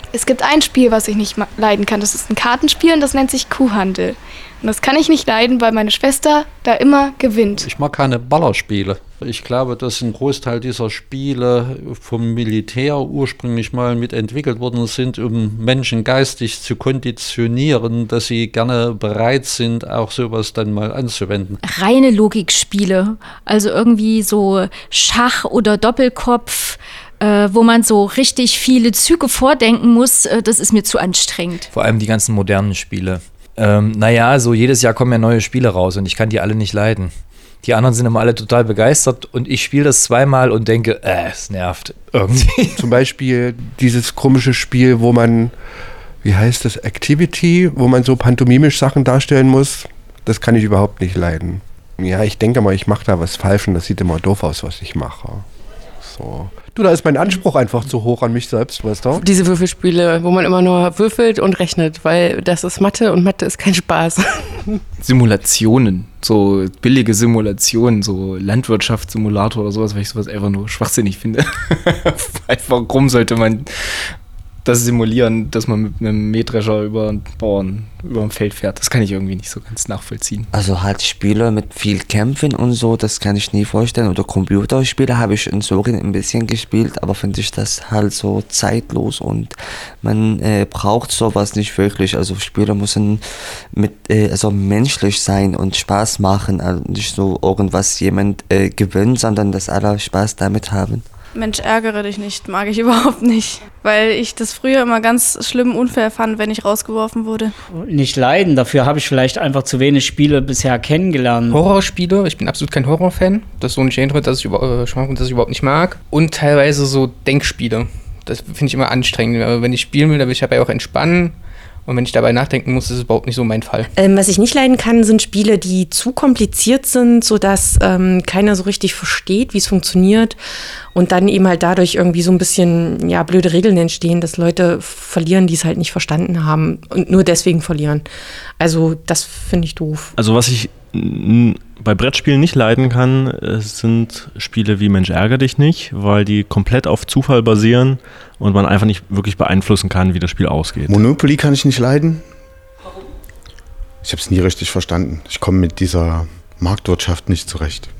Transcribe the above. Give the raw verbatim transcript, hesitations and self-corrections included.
Es gibt ein Spiel, was ich nicht ma- leiden kann. Das ist ein Kartenspiel und das nennt sich Kuhhandel. Und das kann ich nicht leiden, weil meine Schwester da immer gewinnt. Ich mag keine Ballerspiele. Ich glaube, dass ein Großteil dieser Spiele vom Militär ursprünglich mal mitentwickelt worden sind, um Menschen geistig zu konditionieren, dass sie gerne bereit sind, auch sowas dann mal anzuwenden. Reine Logikspiele, also irgendwie so Schach oder Doppelkopf, äh, wo man so richtig viele Züge vordenken muss, äh, das ist mir zu anstrengend. Vor allem die ganzen modernen Spiele. Ähm, naja, so jedes Jahr kommen ja neue Spiele raus und ich kann die alle nicht leiden. Die anderen sind immer alle total begeistert und ich spiele das zweimal und denke, äh, es nervt irgendwie. Zum Beispiel dieses komische Spiel, wo man, wie heißt das, Activity, wo man so pantomimisch Sachen darstellen muss, das kann ich überhaupt nicht leiden. Ja, ich denke mal, ich mache da was falsch und das sieht immer doof aus, was ich mache. So. Du, da ist mein Anspruch einfach zu hoch an mich selbst, weißt du? Diese Würfelspiele, wo man immer nur würfelt und rechnet, weil das ist Mathe und Mathe ist kein Spaß. Simulationen, so billige Simulationen, so Landwirtschaftssimulator oder sowas, weil ich sowas einfach nur schwachsinnig finde. Warum sollte man das simulieren, dass man mit einem Mähdrescher über einen Bauern, über ein Feld fährt? Das kann ich irgendwie nicht so ganz nachvollziehen. Also halt Spiele mit viel Kämpfen und so, das kann ich nie vorstellen. Oder Computerspiele habe ich in Sorien ein bisschen gespielt, aber finde ich das halt so zeitlos und man äh, braucht sowas nicht wirklich. Also Spiele müssen mit, äh, also menschlich sein und Spaß machen, also nicht so irgendwas jemand äh, gewinnt, sondern dass alle Spaß damit haben. Mensch, ärgere dich nicht, mag ich überhaupt nicht. Weil ich das früher immer ganz schlimm unfair fand, wenn ich rausgeworfen wurde. Nicht leiden, dafür habe ich vielleicht einfach zu wenig Spiele bisher kennengelernt. Horrorspiele, ich bin absolut kein Horrorfan. Das ist so ein Genre, das ich, über, äh, das ich überhaupt nicht mag. Und teilweise so Denkspiele. Das finde ich immer anstrengend. Aber wenn ich spielen will, dann will ich dabei auch entspannen. Und wenn ich dabei nachdenken muss, ist es überhaupt nicht so mein Fall. Ähm, was ich nicht leiden kann, sind Spiele, die zu kompliziert sind, sodass ähm, keiner so richtig versteht, wie es funktioniert. Und dann eben halt dadurch irgendwie so ein bisschen ja, blöde Regeln entstehen, dass Leute verlieren, die es halt nicht verstanden haben und nur deswegen verlieren. Also das finde ich doof. Also was ich n- bei Brettspielen nicht leiden kann, äh, sind Spiele wie Mensch, ärgere dich nicht, weil die komplett auf Zufall basieren und man einfach nicht wirklich beeinflussen kann, wie das Spiel ausgeht. Monopoly kann ich nicht leiden. Warum? Ich habe es nie richtig verstanden. Ich komme mit dieser Marktwirtschaft nicht zurecht.